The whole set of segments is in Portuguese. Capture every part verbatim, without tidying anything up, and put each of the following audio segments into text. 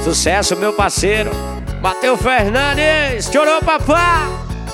Sucesso, meu parceiro Mateus Fernandes. Chorou, papá.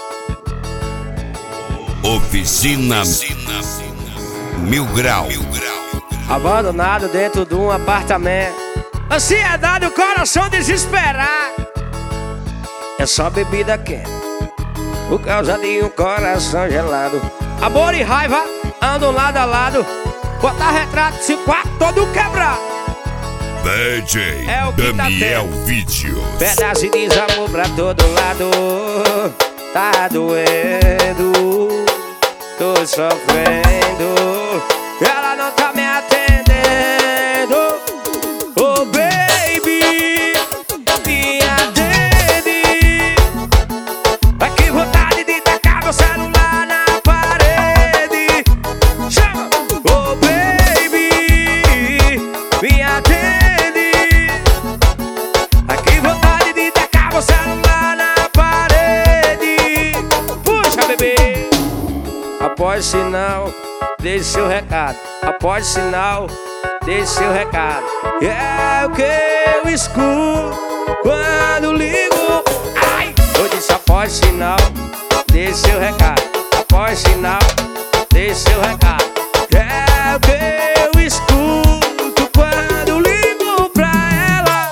Oficina Mil Grau. Abandonado dentro de um apartamento. Ansiedade, o coração desesperar. É só bebida quente por causa de um coração gelado. Amor e raiva andam lado a lado. Botar retrato, se quarto todo quebrado. D J é o que Daniel tá Vídeos. Pedaço de desamor pra todo lado. Tá doendo, tô sofrendo. Ela não tá me atendendo. Oh baby, me atende. Ai que vontade de tacar meu celular na parede. Chama! Oh baby, me atende. Ai que vontade de tacar meu celular na parede. Puxa, bebê. Após sinal, deixe seu recado. Após sinal, deixe seu recado. É o que eu escuto quando ligo. Ai! Eu disse após sinal, deixe seu recado. Após sinal, deixe seu recado. É o que eu escuto quando ligo pra ela.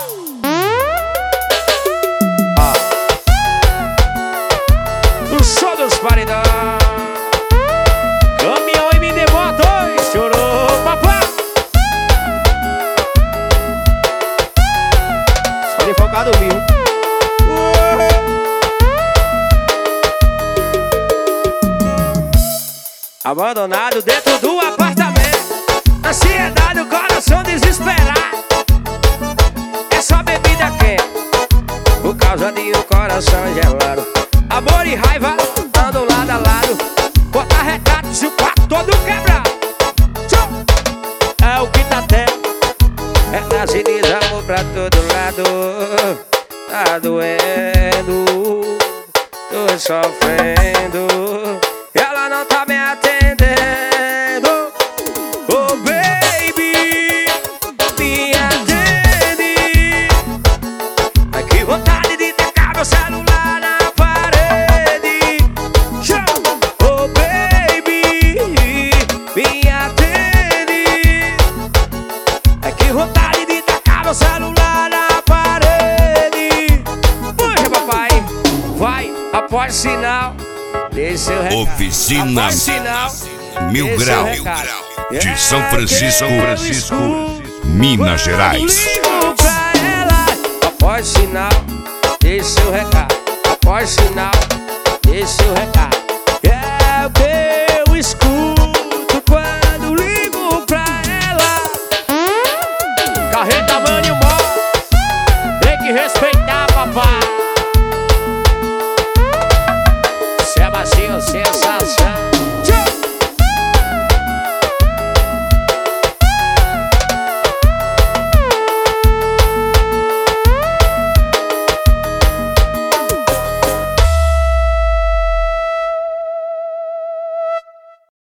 Ó, no show dos paredão. Caminhão e me demora dois. Chorou, papá. Só de focado mil. Abandonado dentro do apartamento. Ansiedade, o coração desesperar. É só bebida quente por causa de um coração gelado. Amor e raiva andam lado a lado. Botar retrato se o quarto todo quebrado. É o que tá tendo. É nascer desamor pra todo lado. Tá doendo, tô sofrendo. Ela não tá me atendendo. Oh baby, me atende. Ai que vontade de tacar meu celular na parede. Chama! Oh baby, me atende. Ai que vontade de tacar meu celular na parede. Puxa, papai, vai após sinal. Deixe seu recado. Oficina sinal, Mil Grau de São Francisco, Francisco, Minas Gerais. Ligo pra ela. Após sinal, deixe seu recado. Após sinal, deixe seu recado.